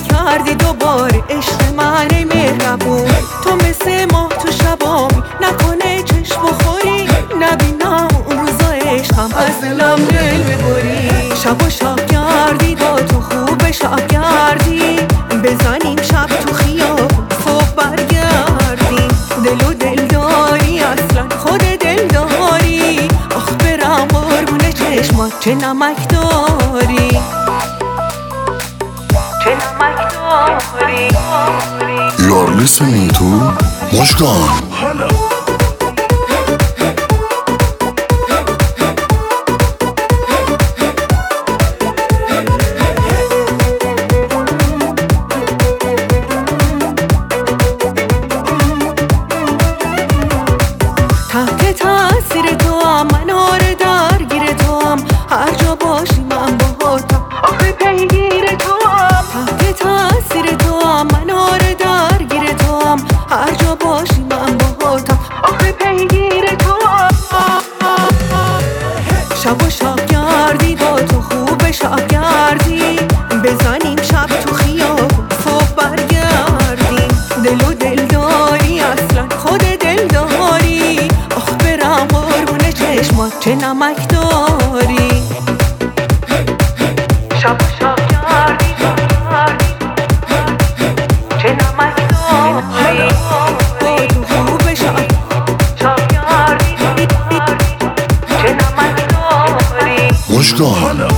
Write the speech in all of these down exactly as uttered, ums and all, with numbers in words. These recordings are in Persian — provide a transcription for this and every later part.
کردی دوباره عشق من ای مهربون. تو مثل ماه تو شبام نکنه چشم بخوری، نبینم اون روزا عشقم از دلم دل ببری. شب و شب کردی با تو خوب شب کردی، بزنیم شب تو خیابون صبح برگردیم. دل و دل داری اصلا خود دل داری، آخ برم قربون چشمات چه نمک داری، چه نمک داری. You're listening to مشکان. تحت تاثیر تو هم من آره درگیر تو هم، هر جا باشی من باهاتم آخه پیگیر تو هم. تحت تاثیر تو هم من آره درگیر تو هم، هر جا باشی من باهاتم آخه پیگیر تو هم. شب و شب کردی با تو خوب شب کردی، بزنیم شب تو خیابون صبح برگردیم. دل و دل داری اصلا خود دل داری، آخ برم قربون چشمات چه نمک داری. شب و شب کردی چه نمک داری، با تو خوب شب شب کردی چه نمک داری. مشکان.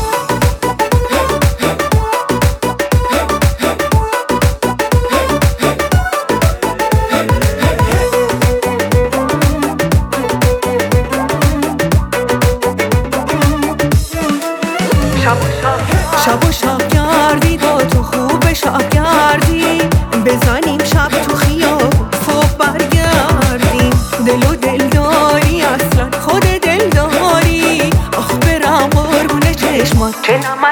شب و شب کردی با تو خوب شب کردی، بزنیم شب تو خیابون صبح برگردیم. دل و دل داری اصلا خود دل داری، آخ برم قربون چشمات چه نمک